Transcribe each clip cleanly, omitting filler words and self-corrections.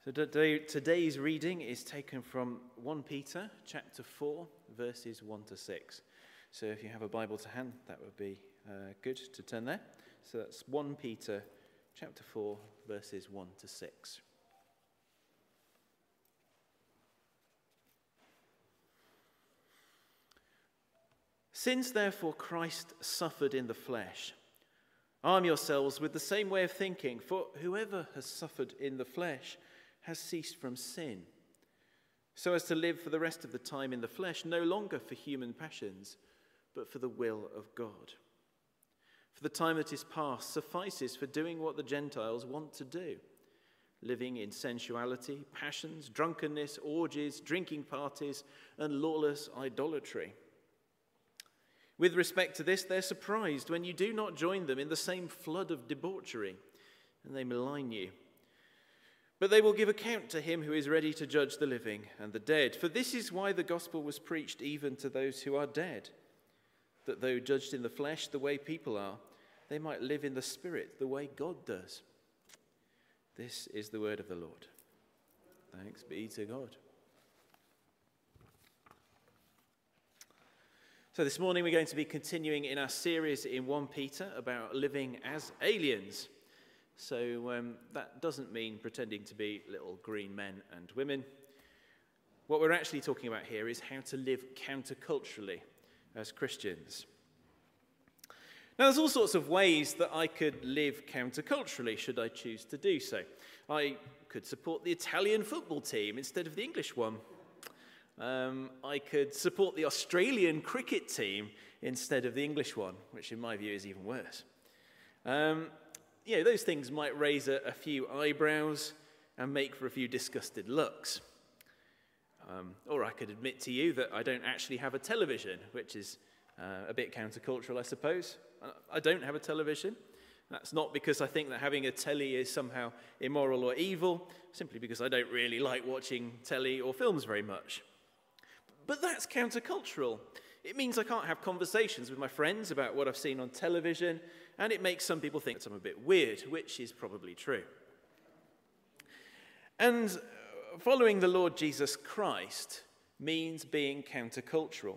Today's reading is taken from 1 Peter chapter 4, verses 1 to 6. So if you have a Bible to hand, that would be good to turn there. So that's 1 Peter chapter 4, verses 1 to 6. Since therefore Christ suffered in the flesh, arm yourselves with the same way of thinking, for whoever has suffered in the flesh has ceased from sin, so as to live for the rest of the time in the flesh, no longer for human passions, but for the will of God. For the time that is past suffices for doing what the Gentiles want to do, living in sensuality, passions, drunkenness, orgies, drinking parties, and lawless idolatry. With respect to this, they're surprised when you do not join them in the same flood of debauchery, and they malign you. But they will give account to him who is ready to judge the living and the dead. For this is why the gospel was preached even to those who are dead, that though judged in the flesh the way people are, they might live in the spirit the way God does. This is the word of the Lord. Thanks be to God. So this morning we're going to be continuing in our series in 1 Peter about living as aliens. So that doesn't mean pretending to be little green men and women. What we're actually talking about here is how to live counterculturally as Christians. Now there's all sorts of ways that I could live counterculturally should I choose to do so. I could support the Italian football team instead of the English one. I could support the Australian cricket team instead of the English one, which in my view is even worse. Those things might raise a few eyebrows and make for a few disgusted looks. Or I could admit to you that I don't actually have a television, which is a bit countercultural, I suppose. I don't have a television. That's not because I think that having a telly is somehow immoral or evil, simply because I don't really like watching telly or films very much. But that's countercultural. It means I can't have conversations with my friends about what I've seen on television, and it makes some people think I'm a bit weird, which is probably true. And following the Lord Jesus Christ means being countercultural.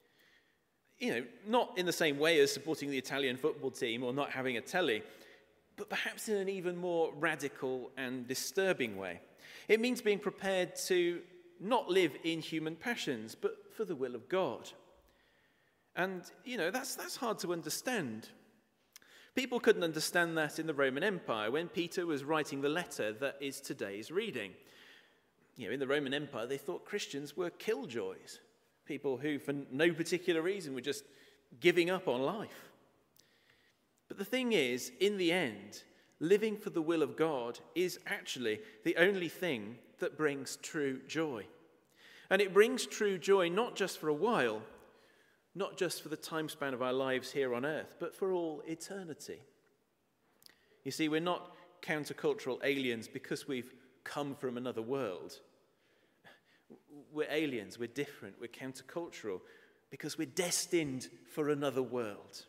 Not in the same way as supporting the Italian football team or not having a telly, but perhaps in an even more radical and disturbing way. It means being prepared to not live in human passions, but for the will of God. And, that's hard to understand. People couldn't understand that in the Roman Empire when Peter was writing the letter that is today's reading. In the Roman Empire, they thought Christians were killjoys, people who, for no particular reason, were just giving up on life. But the thing is, in the end, living for the will of God is actually the only thing that brings true joy. And it brings true joy not just for a while, not just for the time span of our lives here on earth, but for all eternity. You see, we're not countercultural aliens because we've come from another world. We're aliens, we're different, we're countercultural because we're destined for another world.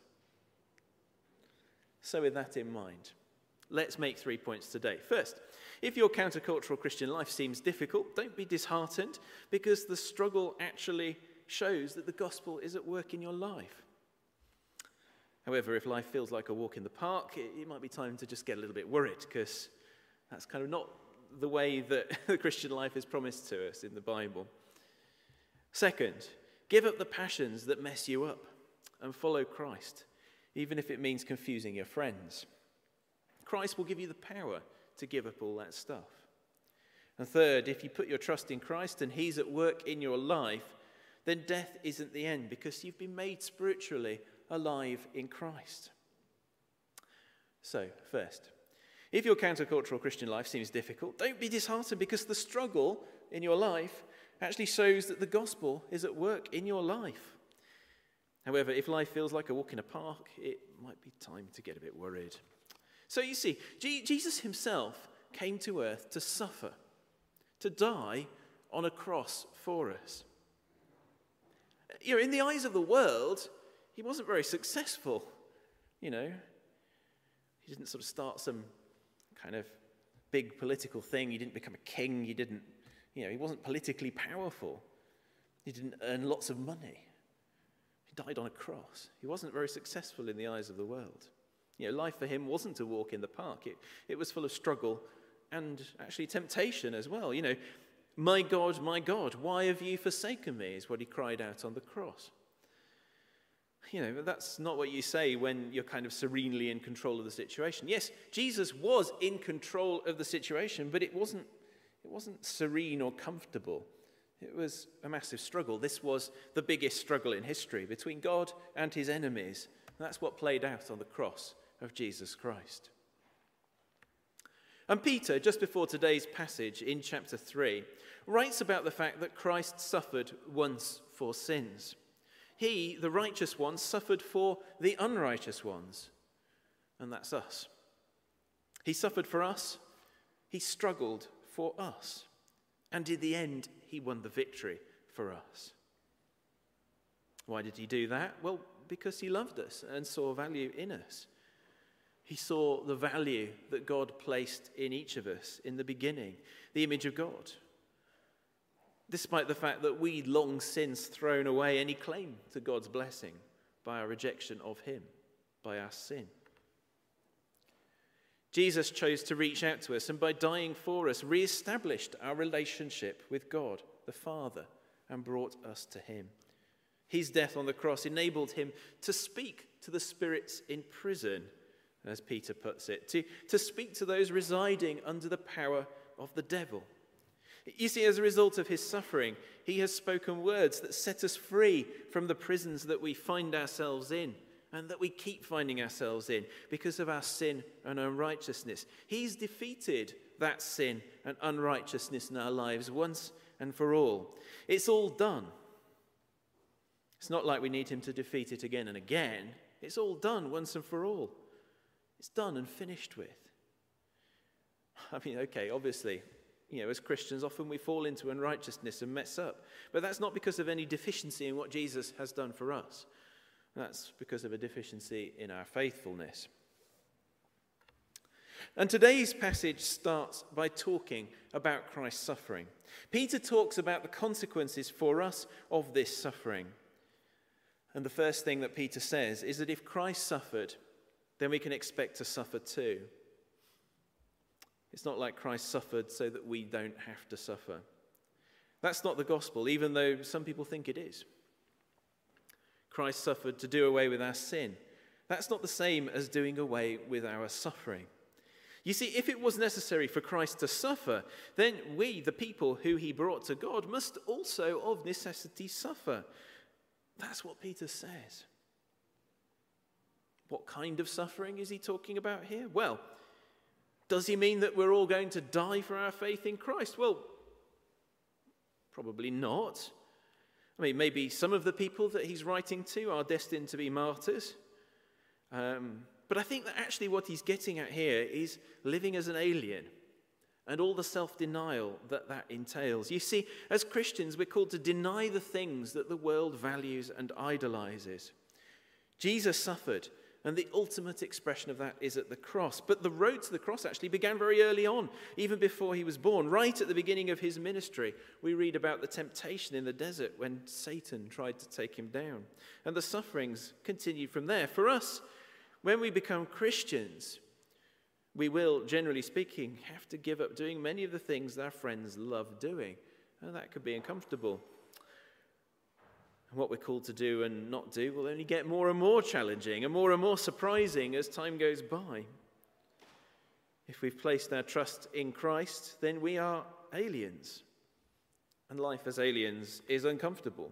So with that in mind, let's make 3 points today. First, if your countercultural Christian life seems difficult, don't be disheartened because the struggle actually shows that the gospel is at work in your life. However, if life feels like a walk in the park, it might be time to just get a little bit worried because that's kind of not the way that the Christian life is promised to us in the Bible. Second, give up the passions that mess you up and follow Christ, even if it means confusing your friends. Christ will give you the power to give up all that stuff. And third, if you put your trust in Christ and he's at work in your life, then death isn't the end because you've been made spiritually alive in Christ. So, first, if your countercultural Christian life seems difficult, don't be disheartened because the struggle in your life actually shows that the gospel is at work in your life. However, if life feels like a walk in a park, it might be time to get a bit worried. So you see, Jesus himself came to earth to suffer, to die on a cross for us. In the eyes of the world, he wasn't very successful. He didn't sort of start some kind of big political thing. He didn't become a king. He wasn't politically powerful. He didn't earn lots of money. He died on a cross. He wasn't very successful in the eyes of the world. Life for him wasn't a walk in the park. It was full of struggle and actually temptation as well. My God, why have you forsaken me, is what he cried out on the cross. That's not what you say when you're kind of serenely in control of the situation. Yes, Jesus was in control of the situation, but it wasn't serene or comfortable. It was a massive struggle. This was the biggest struggle in history between God and his enemies. And that's what played out on the cross of Jesus Christ. And Peter, just before today's passage in chapter 3, writes about the fact that Christ suffered once for sins. He, the righteous one, suffered for the unrighteous ones. And that's us. He suffered for us. He struggled for us. And in the end, he won the victory for us. Why did he do that? Well, because he loved us and saw value in us. He saw the value that God placed in each of us in the beginning, the image of God. Despite the fact that we'd long since thrown away any claim to God's blessing by our rejection of him, by our sin. Jesus chose to reach out to us and by dying for us, re-established our relationship with God, the Father, and brought us to him. His death on the cross enabled him to speak to the spirits in prison, as Peter puts it, to speak to those residing under the power of the devil. You see, as a result of his suffering, he has spoken words that set us free from the prisons that we find ourselves in and that we keep finding ourselves in because of our sin and unrighteousness. He's defeated that sin and unrighteousness in our lives once and for all. It's all done. It's not like we need him to defeat it again and again. It's all done once and for all. It's done and finished with. Obviously, as Christians, often we fall into unrighteousness and mess up. But that's not because of any deficiency in what Jesus has done for us. That's because of a deficiency in our faithfulness. And today's passage starts by talking about Christ's suffering. Peter talks about the consequences for us of this suffering. And the first thing that Peter says is that if Christ suffered, then we can expect to suffer too. It's not like Christ suffered so that we don't have to suffer. That's not the gospel, even though some people think it is. Christ suffered to do away with our sin. That's not the same as doing away with our suffering. You see, if it was necessary for Christ to suffer, then we, the people who he brought to God, must also of necessity suffer. That's what Peter says. What kind of suffering is he talking about here? Well, does he mean that we're all going to die for our faith in Christ? Well, probably not. Maybe some of the people that he's writing to are destined to be martyrs. But I think that actually what he's getting at here is living as an alien and all the self-denial that entails. You see, as Christians, we're called to deny the things that the world values and idolizes. Jesus suffered, and the ultimate expression of that is at the cross. But the road to the cross actually began very early on, even before he was born. Right at the beginning of his ministry, we read about the temptation in the desert when Satan tried to take him down. And the sufferings continued from there. For us, when we become Christians, we will, generally speaking, have to give up doing many of the things that our friends love doing. And that could be uncomfortable. What we're called to do and not do will only get more and more challenging and more surprising as time goes by. If we've placed our trust in Christ, then we are aliens. And life as aliens is uncomfortable.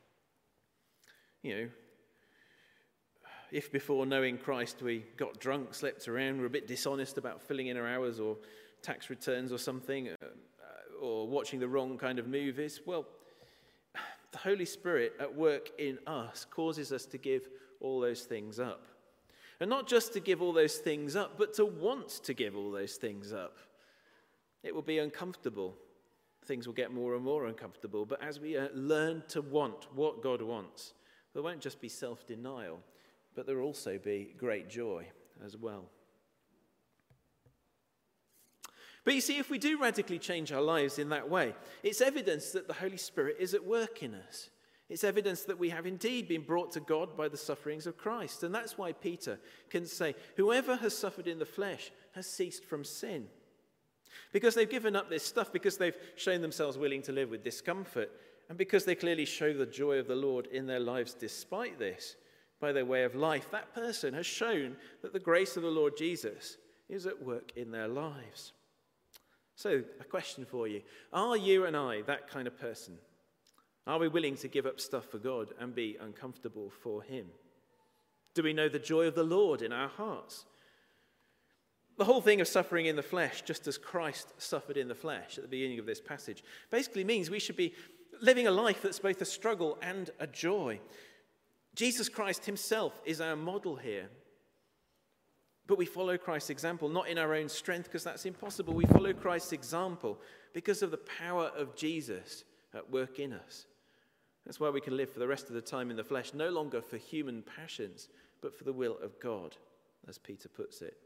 If before knowing Christ we got drunk, slept around, were a bit dishonest about filling in our hours or tax returns or something, or watching the wrong kind of movies, well, the Holy Spirit at work in us causes us to give all those things up. And not just to give all those things up, but to want to give all those things up. It will be uncomfortable. Things will get more and more uncomfortable. But as we learn to want what God wants, there won't just be self-denial, but there will also be great joy as well. But you see, if we do radically change our lives in that way, it's evidence that the Holy Spirit is at work in us. It's evidence that we have indeed been brought to God by the sufferings of Christ. And that's why Peter can say, whoever has suffered in the flesh has ceased from sin. Because they've given up this stuff, because they've shown themselves willing to live with discomfort, and because they clearly show the joy of the Lord in their lives despite this, by their way of life, that person has shown that the grace of the Lord Jesus is at work in their lives. So, a question for you. Are you and I that kind of person? Are we willing to give up stuff for God and be uncomfortable for him? Do we know the joy of the Lord in our hearts? The whole thing of suffering in the flesh, just as Christ suffered in the flesh at the beginning of this passage, basically means we should be living a life that's both a struggle and a joy. Jesus Christ himself is our model here. But we follow Christ's example, not in our own strength, because that's impossible. We follow Christ's example because of the power of Jesus at work in us. That's why we can live for the rest of the time in the flesh, no longer for human passions, but for the will of God, as Peter puts it.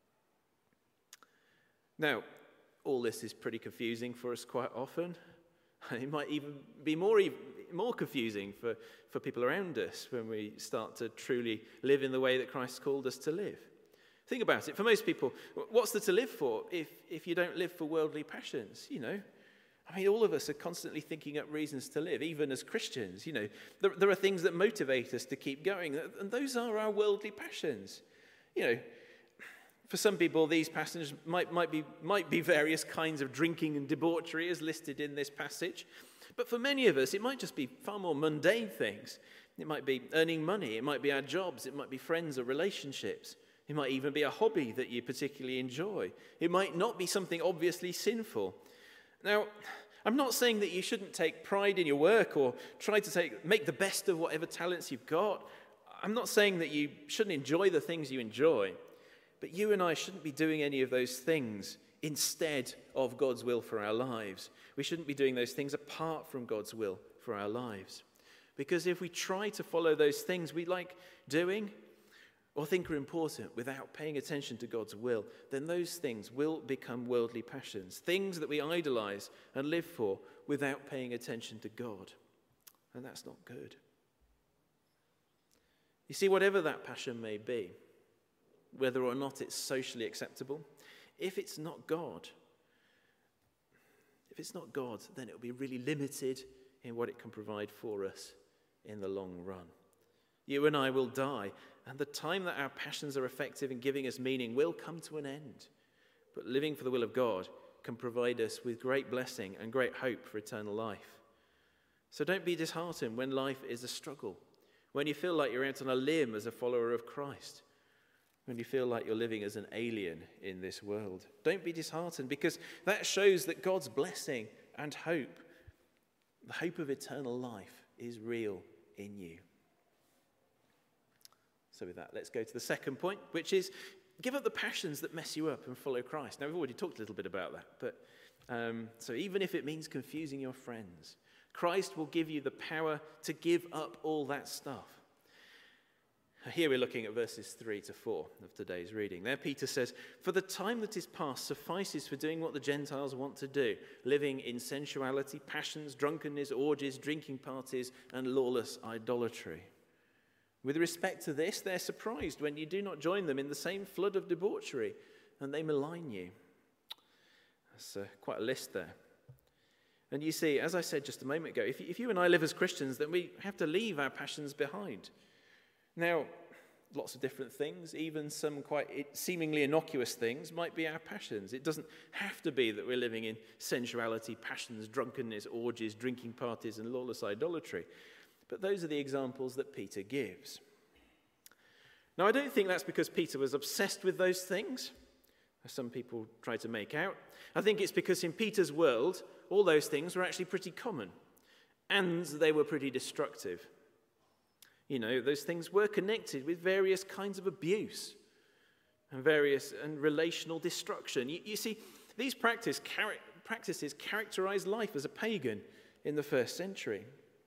Now, all this is pretty confusing for us quite often. It might even be more confusing for people around us when we start to truly live in the way that Christ called us to live. Think about it. For most people, what's there to live for if you don't live for worldly passions? All of us are constantly thinking up reasons to live, even as Christians. There are things that motivate us to keep going, and those are our worldly passions. For some people, these passions might be various kinds of drinking and debauchery as listed in this passage. But for many of us, it might just be far more mundane things. It might be earning money. It might be our jobs. It might be friends or relationships. It might even be a hobby that you particularly enjoy. It might not be something obviously sinful. Now, I'm not saying that you shouldn't take pride in your work or try to make the best of whatever talents you've got. I'm not saying that you shouldn't enjoy the things you enjoy. But you and I shouldn't be doing any of those things instead of God's will for our lives. We shouldn't be doing those things apart from God's will for our lives. Because if we try to follow those things we like doing or think are important without paying attention to God's will, then those things will become worldly passions, things that we idolize and live for without paying attention to God. And that's not good. You see, whatever that passion may be, whether or not it's socially acceptable, if it's not God, then it'll be really limited in what it can provide for us in the long run. You and I will die, and the time that our passions are effective in giving us meaning will come to an end. But living for the will of God can provide us with great blessing and great hope for eternal life. So don't be disheartened when life is a struggle, when you feel like you're out on a limb as a follower of Christ, when you feel like you're living as an alien in this world. Don't be disheartened, because that shows that God's blessing and hope, the hope of eternal life, is real in you. So with that, let's go to the second point, which is give up the passions that mess you up and follow Christ. Now, we've already talked a little bit about that, but so even if it means confusing your friends, Christ will give you the power to give up all that stuff. Here we're looking at verses 3 to 4 of today's reading. There Peter says, "For the time that is past suffices for doing what the Gentiles want to do, living in sensuality, passions, drunkenness, orgies, drinking parties, and lawless idolatry. With respect to this, they're surprised when you do not join them in the same flood of debauchery, and they malign you." That's quite a list there. And you see, as I said just a moment ago, if you and I live as Christians, then we have to leave our passions behind. Now, lots of different things, even some quite seemingly innocuous things, might be our passions. It doesn't have to be that we're living in sensuality, passions, drunkenness, orgies, drinking parties, and lawless idolatry. But those are the examples that Peter gives. Now, I don't think that's because Peter was obsessed with those things, as some people try to make out. I think it's because in Peter's world, all those things were actually pretty common, and they were pretty destructive. Those things were connected with various kinds of abuse and relational destruction. You see, these practices characterized life as a pagan in the first century.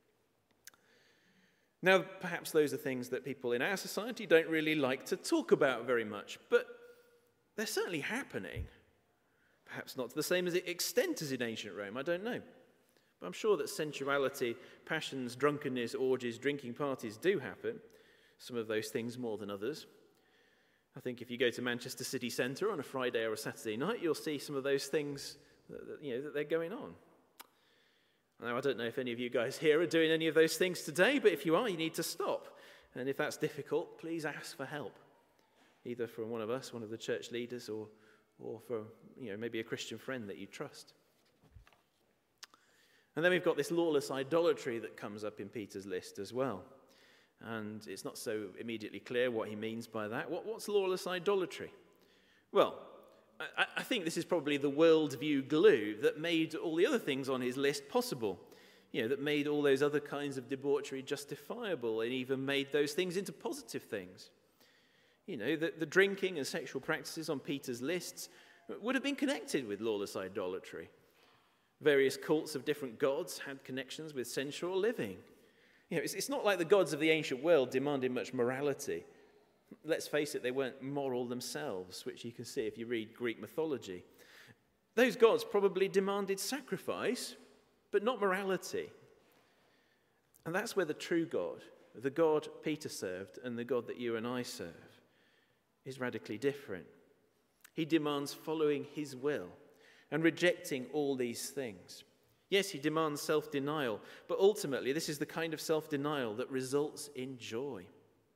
Now, perhaps those are things that people in our society don't really like to talk about very much, but they're certainly happening. Perhaps not to the same extent as in ancient Rome, I don't know. But I'm sure that sensuality, passions, drunkenness, orgies, drinking parties do happen. Some of those things more than others. I think if you go to Manchester city centre on a Friday or a Saturday night, you'll see some of those things that they're going on. Now, I don't know if any of you guys here are doing any of those things today, but if you are, you need to stop. And if that's difficult, please ask for help, either from one of us, one of the church leaders, or for maybe a Christian friend that you trust. And then we've got this lawless idolatry that comes up in Peter's list as well. And it's not so immediately clear what he means by that. What's lawless idolatry? Well, I think this is probably the worldview glue that made all the other things on his list possible. That made all those other kinds of debauchery justifiable and even made those things into positive things. The drinking and sexual practices on Peter's lists would have been connected with lawless idolatry. Various cults of different gods had connections with sensual living. It's not like the gods of the ancient world demanded much morality. Let's face it, they weren't moral themselves, which you can see if you read Greek mythology. Those gods probably demanded sacrifice, but not morality. And that's where the true God, the God Peter served and the God that you and I serve, is radically different. He demands following his will and rejecting all these things. Yes, he demands self-denial, but ultimately this is the kind of self-denial that results in joy.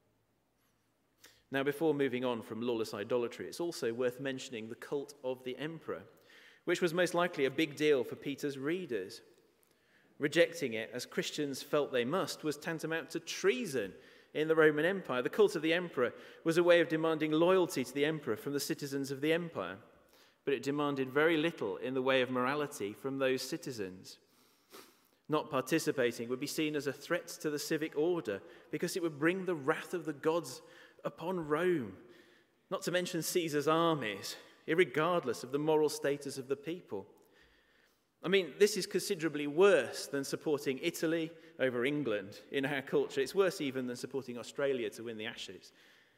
Now, before moving on from lawless idolatry, it's also worth mentioning the cult of the emperor, which was most likely a big deal for Peter's readers. Rejecting it, as Christians felt they must, was tantamount to treason in the Roman Empire. The cult of the emperor was a way of demanding loyalty to the emperor from the citizens of the empire, but it demanded very little in the way of morality from those citizens. Not participating would be seen as a threat to the civic order because it would bring the wrath of the gods upon Rome, not to mention Caesar's armies, irregardless of the moral status of the people. I mean, this is considerably worse than supporting Italy over England in our culture. It's worse even than supporting Australia to win the Ashes.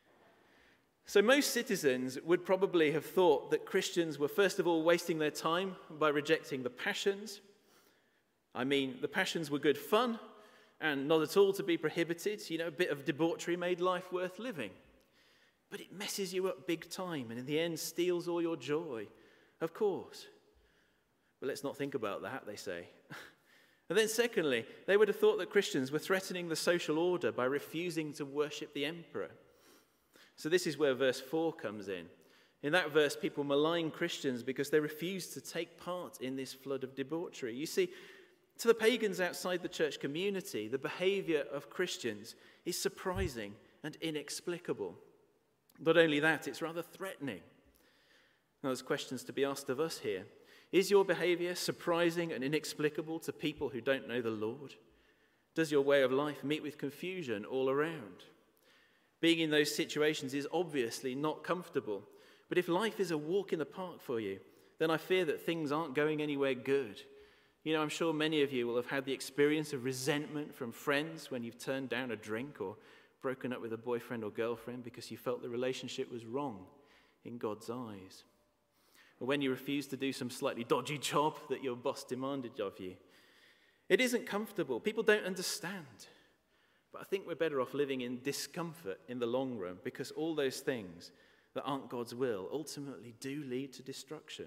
So most citizens would probably have thought that Christians were first of all wasting their time by rejecting the passions. I mean, the passions were good fun and not at all to be prohibited. A bit of debauchery made life worth living. But it messes you up big time and in the end steals all your joy, of course. But let's not think about that, they say. And then secondly, they would have thought that Christians were threatening the social order by refusing to worship the emperor. So this is where verse 4 comes in. In that verse, people malign Christians because they refuse to take part in this flood of debauchery. You see, to the pagans outside the church community, the behavior of Christians is surprising and inexplicable. Not only that, it's rather threatening. Now, there's questions to be asked of us here. Is your behavior surprising and inexplicable to people who don't know the Lord? Does your way of life meet with confusion all around? Being in those situations is obviously not comfortable. But if life is a walk in the park for you, then I fear that things aren't going anywhere good. I'm sure many of you will have had the experience of resentment from friends when you've turned down a drink or broken up with a boyfriend or girlfriend because you felt the relationship was wrong in God's eyes. Or when you refuse to do some slightly dodgy job that your boss demanded of you. It isn't comfortable. People don't understand. But I think we're better off living in discomfort in the long run because all those things that aren't God's will ultimately do lead to destruction.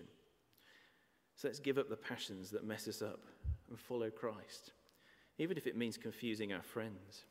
So let's give up the passions that mess us up and follow Christ, even if it means confusing our friends.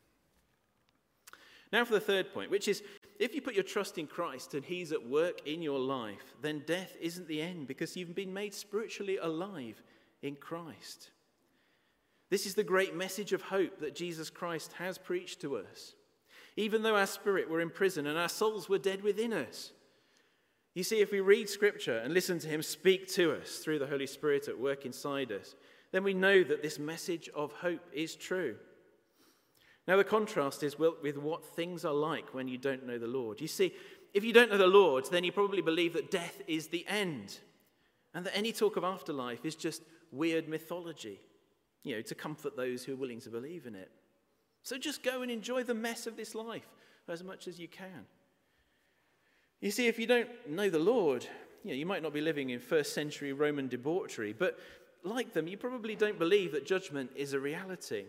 Now for the third point, which is, if you put your trust in Christ and he's at work in your life, then death isn't the end because you've been made spiritually alive in Christ. This is the great message of hope that Jesus Christ has preached to us. Even though our spirit were in prison and our souls were dead within us. You see, if we read Scripture and listen to him speak to us through the Holy Spirit at work inside us, then we know that this message of hope is true. Now, the contrast is with what things are like when you don't know the Lord. You see, if you don't know the Lord, then you probably believe that death is the end and that any talk of afterlife is just weird mythology, to comfort those who are willing to believe in it. So just go and enjoy the mess of this life as much as you can. You see, if you don't know the Lord, You might not be living in first century Roman debauchery, but like them, you probably don't believe that judgment is a reality.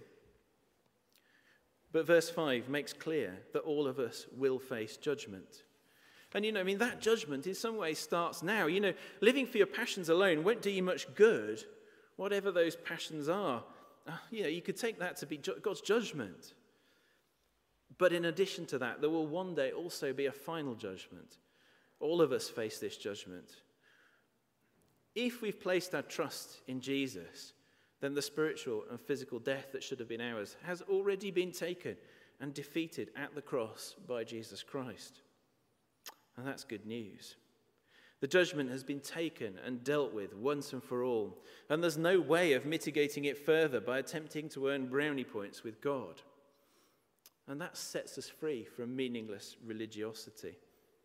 But verse 5 makes clear that all of us will face judgment. And that judgment in some ways starts now. Living for your passions alone won't do you much good, whatever those passions are. You could take that to be God's judgment. But in addition to that, there will one day also be a final judgment. All of us face this judgment. If we've placed our trust in Jesus, then the spiritual and physical death that should have been ours has already been taken and defeated at the cross by Jesus Christ. And that's good news. The judgment has been taken and dealt with once and for all, and there's no way of mitigating it further by attempting to earn brownie points with God. And that sets us free from meaningless religiosity.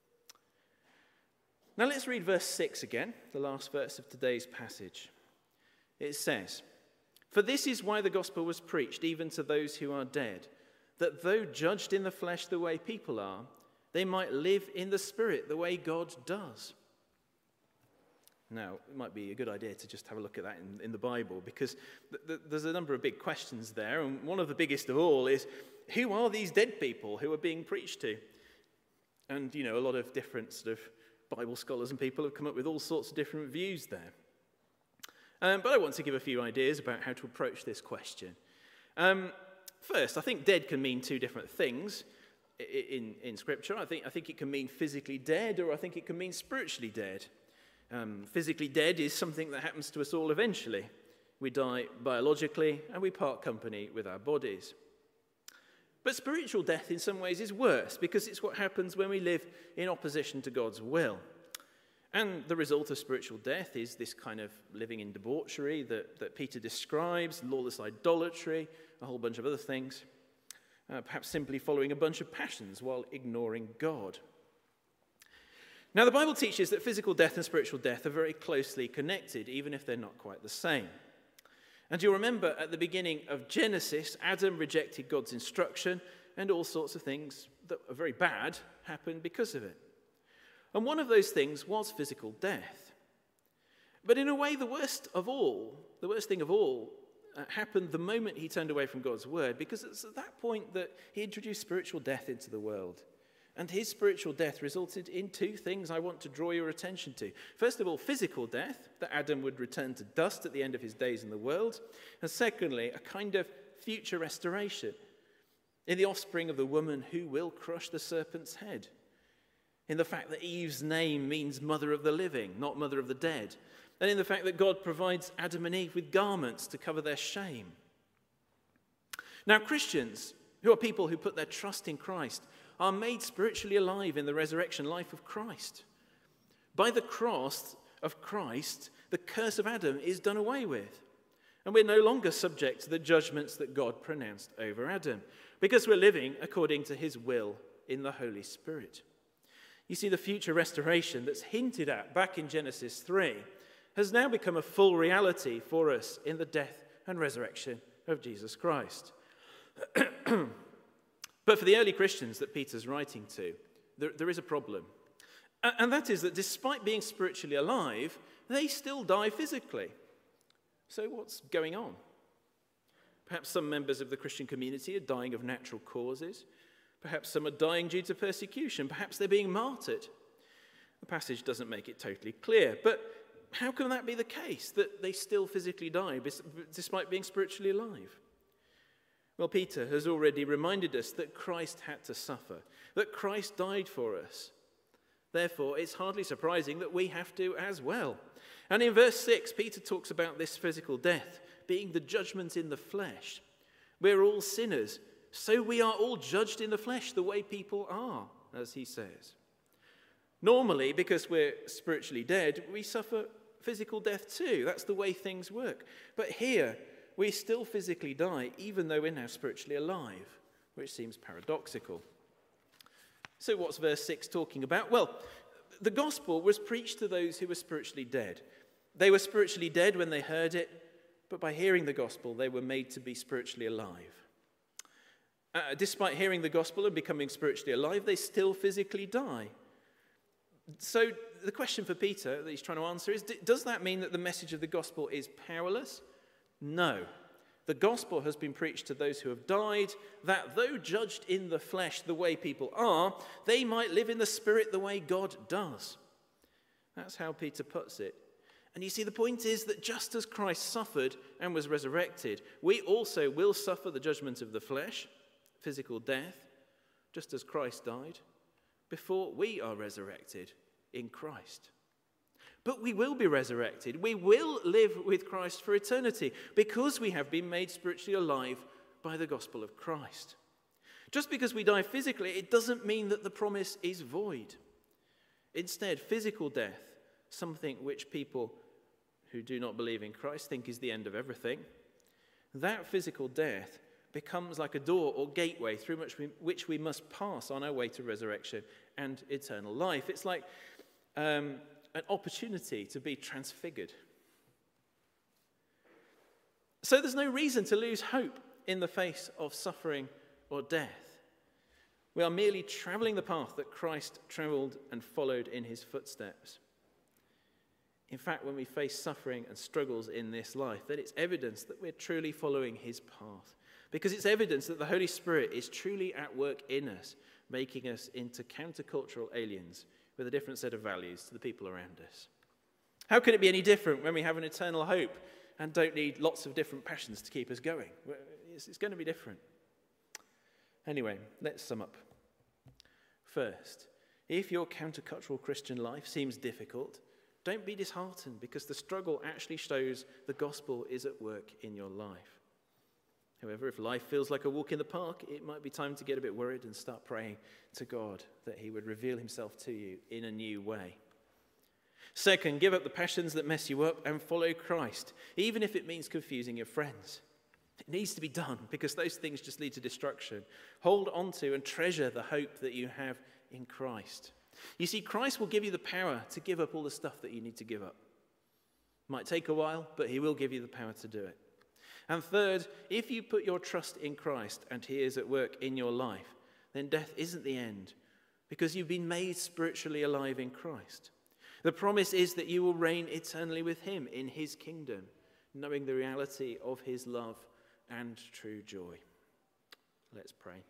Now let's read verse 6 again, the last verse of today's passage. It says, "For this is why the gospel was preached even to those who are dead, that though judged in the flesh the way people are, they might live in the spirit the way God does." Now, it might be a good idea to just have a look at that in the Bible, because there's a number of big questions there, and one of the biggest of all is, who are these dead people who are being preached to? And, a lot of different sort of Bible scholars and people have come up with all sorts of different views there. But I want to give a few ideas about how to approach this question. First, I think dead can mean two different things in Scripture. I think it can mean physically dead, or I think it can mean spiritually dead. Physically dead is something that happens to us all eventually. We die biologically, and we part company with our bodies. But spiritual death in some ways is worse, because it's what happens when we live in opposition to God's will. And the result of spiritual death is this kind of living in debauchery that Peter describes, lawless idolatry, a whole bunch of other things. Perhaps simply following a bunch of passions while ignoring God. Now, the Bible teaches that physical death and spiritual death are very closely connected, even if they're not quite the same. And you'll remember at the beginning of Genesis, Adam rejected God's instruction, and all sorts of things that are very bad happened because of it. And one of those things was physical death. But in a way, the worst thing of all, happened the moment he turned away from God's word, because it's at that point that he introduced spiritual death into the world. And his spiritual death resulted in two things I want to draw your attention to. First of all, physical death, that Adam would return to dust at the end of his days in the world. And secondly, a kind of future restoration in the offspring of the woman who will crush the serpent's head. In the fact that Eve's name means mother of the living, not mother of the dead. And in the fact that God provides Adam and Eve with garments to cover their shame. Now, Christians, who are people who put their trust in Christ, are made spiritually alive in the resurrection life of Christ. By the cross of Christ, the curse of Adam is done away with. And we're no longer subject to the judgments that God pronounced over Adam, because we're living according to his will in the Holy Spirit. You see, the future restoration that's hinted at back in Genesis 3 has now become a full reality for us in the death and resurrection of Jesus Christ. But for the early Christians that Peter's writing to, there is a problem. And that is that despite being spiritually alive, they still die physically. So what's going on? Perhaps some members of the Christian community are dying of natural causes. Perhaps some are dying due to persecution. Perhaps they're being martyred. The passage doesn't make it totally clear. But how can that be the case, that they still physically die despite being spiritually alive? Well, Peter has already reminded us that Christ had to suffer, that Christ died for us. Therefore, it's hardly surprising that we have to as well. And in verse 6, Peter talks about this physical death being the judgment in the flesh. We're all sinners, so we are all judged in the flesh the way people are, as he says. Normally, because we're spiritually dead, we suffer physical death too. That's the way things work. But here, we still physically die, even though we're now spiritually alive, which seems paradoxical. So what's verse 6 talking about? Well, the gospel was preached to those who were spiritually dead. They were spiritually dead when they heard it, but by hearing the gospel, they were made to be spiritually alive. Despite hearing the gospel and becoming spiritually alive, they still physically die. So the question for Peter that he's trying to answer is, does that mean that the message of the gospel is powerless? No. The gospel has been preached to those who have died, that though judged in the flesh the way people are, they might live in the spirit the way God does. That's how Peter puts it. And you see, the point is that just as Christ suffered and was resurrected, we also will suffer the judgment of the flesh, physical death, just as Christ died, before we are resurrected in Christ. But we will be resurrected. We will live with Christ for eternity because we have been made spiritually alive by the gospel of Christ. Just because we die physically, it doesn't mean that the promise is void. Instead, physical death, something which people who do not believe in Christ think is the end of everything, that physical death becomes like a door or gateway through which we must pass on our way to resurrection and eternal life. It's like an opportunity to be transfigured. So there's no reason to lose hope in the face of suffering or death. We are merely traveling the path that Christ traveled and followed in his footsteps. In fact, when we face suffering and struggles in this life, then it's evidence that we're truly following his path. Because it's evidence that the Holy Spirit is truly at work in us, making us into countercultural aliens with a different set of values to the people around us. How can it be any different when we have an eternal hope and don't need lots of different passions to keep us going? It's going to be different. Anyway, let's sum up. First, if your countercultural Christian life seems difficult, don't be disheartened, because the struggle actually shows the gospel is at work in your life. However, if life feels like a walk in the park, it might be time to get a bit worried and start praying to God that he would reveal himself to you in a new way. Second, give up the passions that mess you up and follow Christ, even if it means confusing your friends. It needs to be done because those things just lead to destruction. Hold on to and treasure the hope that you have in Christ. You see, Christ will give you the power to give up all the stuff that you need to give up. Might take a while, but he will give you the power to do it. And third, if you put your trust in Christ and he is at work in your life, then death isn't the end, because you've been made spiritually alive in Christ. The promise is that you will reign eternally with him in his kingdom, knowing the reality of his love and true joy. Let's pray.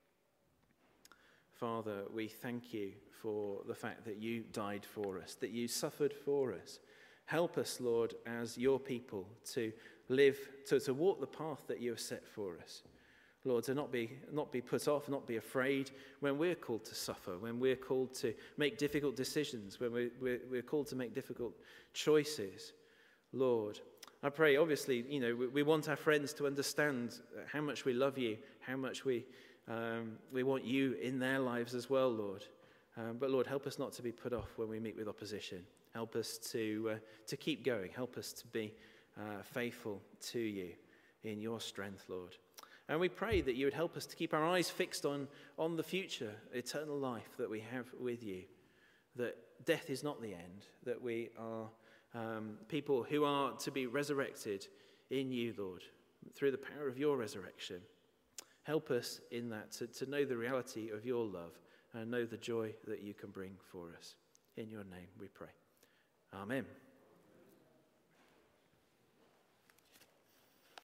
Father, we thank you for the fact that you died for us, that you suffered for us. Help us, Lord, as your people to live, to walk the path that you have set for us. Lord, to not be put off, not be afraid when we're called to suffer, when we're called to make difficult decisions, when we're called to make difficult choices. Lord, I pray, obviously, we want our friends to understand how much we love you, how much we want you in their lives as well, Lord. But Lord, help us not to be put off when we meet with opposition. Help us to keep going. Help us to be faithful to you in your strength, Lord. And we pray that you would help us to keep our eyes fixed on the future, eternal life that we have with you. That death is not the end, that we are people who are to be resurrected in you, Lord, through the power of your resurrection. Help us in that, to know the reality of your love and know the joy that you can bring for us. In your name we pray. Amen.